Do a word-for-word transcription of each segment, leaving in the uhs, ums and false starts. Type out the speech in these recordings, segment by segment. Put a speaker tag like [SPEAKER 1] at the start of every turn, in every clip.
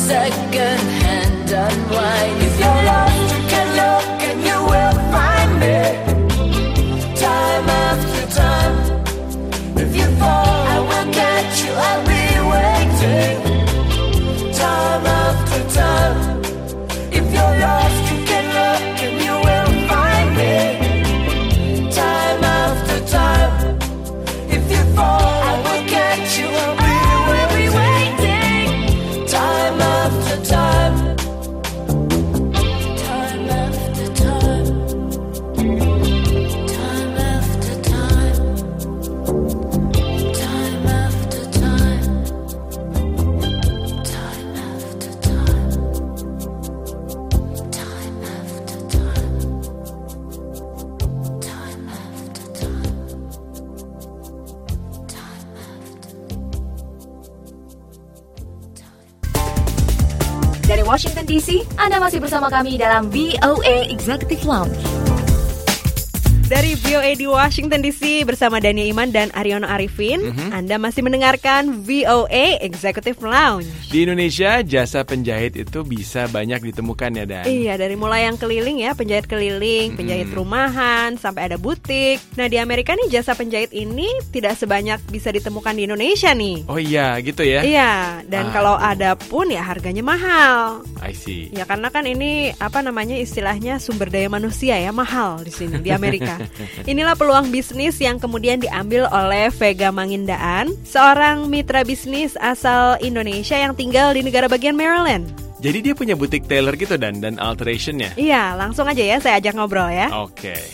[SPEAKER 1] second hand unwind. If you're lost, you can look and you will find me. Time after time. If you fall, I will catch you, I'll be waiting. Time after time. If you're lost, you can look and you will find me. Time after time. If you fall, I will catch you, I'll be waiting. Time after time. Time after time. Time after time. Time after time. Time after time. Time after time. Time after time.
[SPEAKER 2] Dari Washington D C, Anda masih bersama kami dalam V O A Executive Lounge.
[SPEAKER 3] Dari V O A di Washington D C bersama Dania Iman dan Aryono Arifin, mm-hmm. Anda masih mendengarkan V O A Executive Lounge.
[SPEAKER 4] Di Indonesia, jasa penjahit itu bisa banyak ditemukan ya, Dan?
[SPEAKER 3] Iya, dari mulai yang keliling ya, penjahit keliling, penjahit mm-hmm. rumahan, sampai ada butik. Nah, di Amerika nih jasa penjahit ini tidak sebanyak bisa ditemukan di Indonesia nih.
[SPEAKER 4] Oh iya, gitu ya?
[SPEAKER 3] Iya, dan ah. kalau ada pun ya harganya mahal.
[SPEAKER 4] I see.
[SPEAKER 3] Ya karena kan ini apa namanya istilahnya sumber daya manusia ya, mahal di sini di Amerika. Inilah peluang bisnis yang kemudian diambil oleh Vega Mangindaan, seorang mitra bisnis asal Indonesia yang tinggal di negara bagian Maryland.
[SPEAKER 4] Jadi dia punya butik tailor gitu dan dan alterationnya?
[SPEAKER 3] Iya, langsung aja ya saya ajak ngobrol ya.
[SPEAKER 4] Oke. Okay.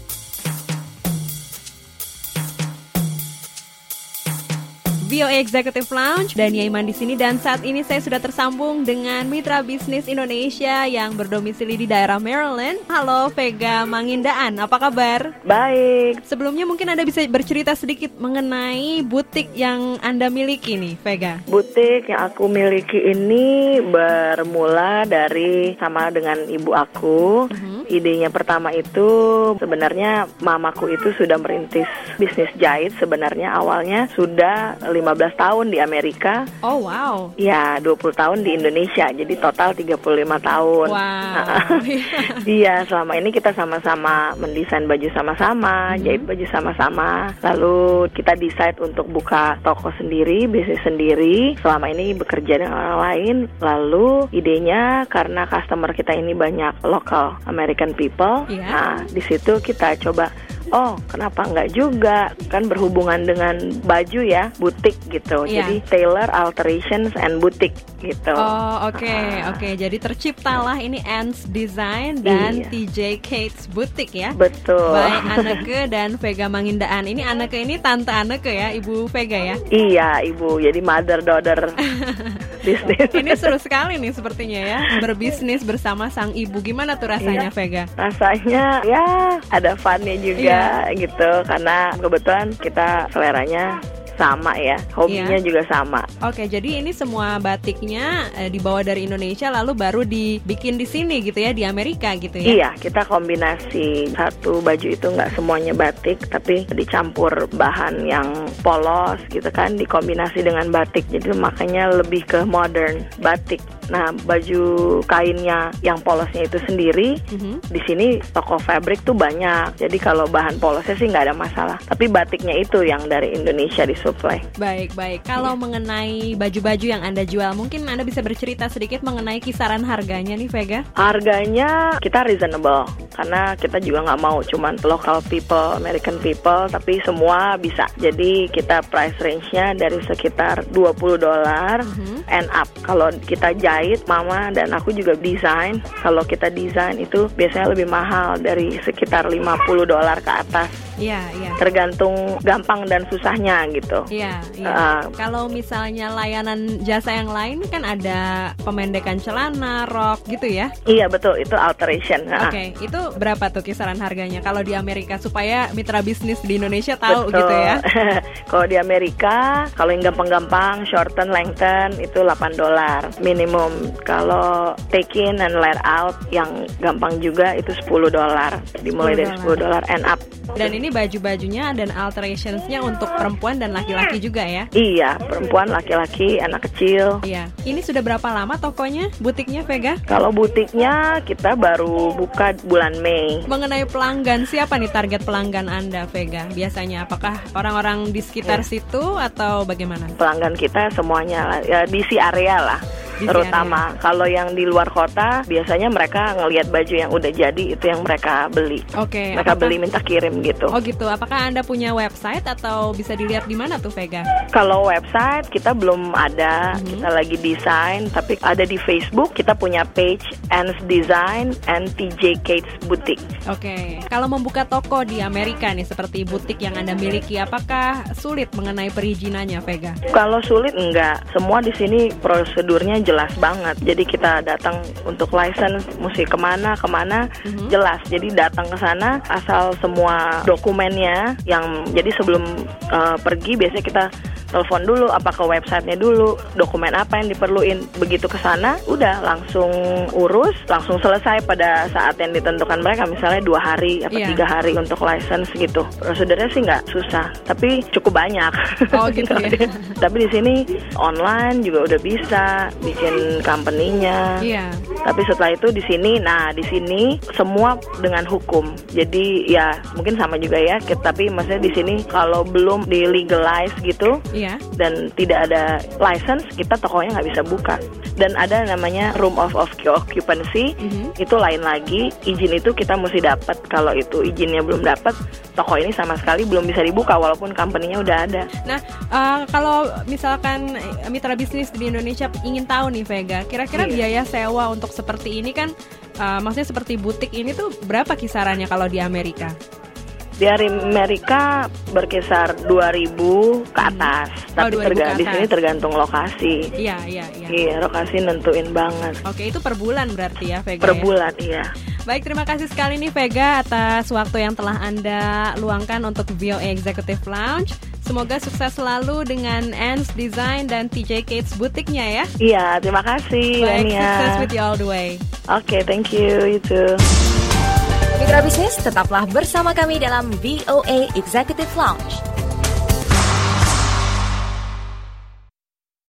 [SPEAKER 3] V O A Executive Lounge, Dania Iman di sini dan saat ini saya sudah tersambung dengan mitra bisnis Indonesia yang berdomisili di daerah Maryland. Halo Vega Mangindaan, apa kabar?
[SPEAKER 5] Baik.
[SPEAKER 3] Sebelumnya mungkin Anda bisa bercerita sedikit mengenai butik yang Anda miliki nih, Vega.
[SPEAKER 5] Butik yang aku miliki ini bermula dari sama dengan ibu aku. Uh-huh. Idenya pertama itu sebenarnya mamaku itu sudah merintis bisnis jahit. Sebenarnya awalnya sudah lima belas tahun di Amerika.
[SPEAKER 3] Oh wow.
[SPEAKER 5] Ya, dua puluh tahun di Indonesia. Jadi total tiga puluh lima tahun.
[SPEAKER 3] Wow.
[SPEAKER 5] Iya, selama ini kita sama-sama mendesain baju sama-sama, hmm. jahit baju sama-sama. Lalu kita decide untuk buka toko sendiri, bisnis sendiri. Selama ini bekerja dengan orang lain. Lalu idenya karena customer kita ini banyak local American people. Yeah. Nah, di situ kita coba, oh, kenapa enggak juga? Kan berhubungan dengan baju ya, butik gitu. Yeah. Jadi tailor, alterations, and butik gitu.
[SPEAKER 3] Oh, oke, okay, uh. oke. Okay. Jadi terciptalah ini Ann's Design dan iya. T J Kate's Boutique ya.
[SPEAKER 5] Betul.
[SPEAKER 3] By Anneke dan Vega Mangindaan. Ini Anneke ini tante Anneke ya, ibu Vega ya?
[SPEAKER 5] Iya, ibu. Jadi mother daughter bisnis.
[SPEAKER 3] Ini seru sekali nih sepertinya ya, berbisnis bersama sang ibu. Gimana tuh rasanya, iya. Vega?
[SPEAKER 5] Rasanya ya ada funnya juga. Iya. Gitu, karena kebetulan kita seleranya sama ya, hobinya yeah. juga sama.
[SPEAKER 3] Oke, jadi ini semua batiknya eh, dibawa dari Indonesia lalu baru dibikin di sini gitu ya, di Amerika gitu ya?
[SPEAKER 5] Iya, kita kombinasi satu baju itu nggak semuanya batik, tapi dicampur bahan yang polos gitu kan, dikombinasi dengan batik, jadi makanya lebih ke modern batik. Nah, baju kainnya yang polosnya itu sendiri, mm-hmm. di sini toko fabric tuh banyak, jadi kalau bahan polosnya sih nggak ada masalah, tapi batiknya itu yang dari Indonesia di supply.
[SPEAKER 3] Baik, baik. Kalau yeah. mengenai baju-baju yang Anda jual, mungkin Anda bisa bercerita sedikit mengenai kisaran harganya nih, Vega?
[SPEAKER 5] Harganya kita reasonable, karena kita juga nggak mau cuman local people, American people, tapi semua bisa. Jadi kita price range-nya dari sekitar dua puluh dolar mm-hmm. and up. Kalau kita jahit, mama dan aku juga desain. Kalau kita desain itu biasanya lebih mahal dari sekitar lima puluh dolar ke atas.
[SPEAKER 3] Iya, iya.
[SPEAKER 5] Tergantung gampang dan susahnya gitu.
[SPEAKER 3] Iya, iya. Uh, Kalau misalnya layanan jasa yang lain kan ada pemendekan celana, rok gitu ya?
[SPEAKER 5] Iya, betul. Itu alteration.
[SPEAKER 3] Oke, okay. Itu berapa tuh kisaran harganya kalau di Amerika supaya mitra bisnis di Indonesia tahu betul. Gitu ya?
[SPEAKER 5] Kalau di Amerika, kalau yang gampang-gampang, shorten, lengthen itu delapan dolar minimum. Kalau take in and let out yang gampang juga itu sepuluh dolar. Dimulai dari sepuluh dolar and up.
[SPEAKER 3] Dan ini baju-bajunya dan alterationsnya untuk perempuan dan laki-laki juga ya?
[SPEAKER 5] Iya, perempuan, laki-laki, anak kecil.
[SPEAKER 3] Iya. Ini sudah berapa lama tokonya, butiknya Vega?
[SPEAKER 5] Kalau butiknya kita baru buka bulan Mei.
[SPEAKER 3] Mengenai pelanggan, siapa nih target pelanggan Anda, Vega? Biasanya apakah orang-orang di sekitar
[SPEAKER 5] Ya.
[SPEAKER 3] situ atau bagaimana?
[SPEAKER 5] Pelanggan kita semuanya ya, di si area lah.
[SPEAKER 3] Di si
[SPEAKER 5] Terutama kalau yang di luar kota biasanya mereka ngelihat baju yang udah jadi itu yang mereka beli.
[SPEAKER 3] Oke.
[SPEAKER 5] Mereka
[SPEAKER 3] apakah-
[SPEAKER 5] beli minta kirim gitu.
[SPEAKER 3] Oh gitu. Apakah Anda punya website atau bisa dilihat di mana tuh, Vega?
[SPEAKER 5] Kalau website kita belum ada,
[SPEAKER 3] Mhm.
[SPEAKER 5] kita lagi desain, tapi ada di Facebook. Kita punya page Ans Design and T J Kates Boutique.
[SPEAKER 3] Oke. Kalau membuka toko di Amerika nih seperti butik yang Anda miliki, apakah sulit mengenai perizinannya, Vega?
[SPEAKER 5] Kalau sulit enggak, semua di sini prosedurnya jelas banget. Jadi kita datang untuk license, mesti kemana kemana
[SPEAKER 3] Mhm.
[SPEAKER 5] jelas. Jadi datang ke sana asal semua dokumennya yang jadi sebelum uh, pergi biasanya kita telepon dulu apa ke websitenya dulu, dokumen apa yang diperluin. Begitu ke sana udah langsung urus, langsung selesai pada saat yang ditentukan mereka, misalnya dua hari atau
[SPEAKER 3] Iya.
[SPEAKER 5] tiga hari untuk license gitu. Prosedurnya sih nggak susah, tapi cukup banyak.
[SPEAKER 3] Oh, gitu ya.
[SPEAKER 5] Tapi di sini online juga udah bisa bikin company-nya.
[SPEAKER 3] Iya.
[SPEAKER 5] Tapi setelah itu di sini, nah di sini semua dengan hukum. Jadi ya mungkin sama juga ya. Tapi maksudnya di sini kalau belum di legalize gitu
[SPEAKER 3] Iya.
[SPEAKER 5] dan tidak ada license, kita tokonya nggak bisa buka. Dan ada namanya room of, of occupancy,
[SPEAKER 3] Mhm.
[SPEAKER 5] itu lain lagi. Izin itu kita mesti dapat. Kalau itu izinnya belum dapat, toko ini sama sekali belum bisa dibuka walaupun company-nya udah ada.
[SPEAKER 3] Nah, eh, kalau misalkan eh, mitra bisnis di Indonesia ingin tahu nih, Vega, kira-kira
[SPEAKER 5] Iya.
[SPEAKER 3] biaya sewa untuk seperti ini kan, eh, maksudnya seperti butik ini tuh berapa kisarannya kalau di Amerika?
[SPEAKER 5] Di Amerika berkisar dua ribu ke atas,
[SPEAKER 3] Oh,
[SPEAKER 5] tapi
[SPEAKER 3] dua ribu
[SPEAKER 5] terga-
[SPEAKER 3] ke
[SPEAKER 5] di sini
[SPEAKER 3] atas.
[SPEAKER 5] tergantung lokasi.
[SPEAKER 3] Iya, iya, iya.
[SPEAKER 5] Iya, lokasi nentuin banget.
[SPEAKER 3] Oke, itu per bulan berarti ya, Vega?
[SPEAKER 5] Per
[SPEAKER 3] ya?
[SPEAKER 5] bulan, iya.
[SPEAKER 3] Baik, terima kasih sekali nih Vega atas waktu yang telah Anda luangkan untuk V O A Executive Lounge. Semoga sukses selalu dengan Ans Design dan T J Kates butiknya ya.
[SPEAKER 5] Iya, terima kasih,
[SPEAKER 3] Baik,
[SPEAKER 5] Dania.
[SPEAKER 3] sukses with you all the way.
[SPEAKER 5] Oke, thank you, you too.
[SPEAKER 2] Mitra bisnis, tetaplah bersama kami dalam V O A Executive Lounge.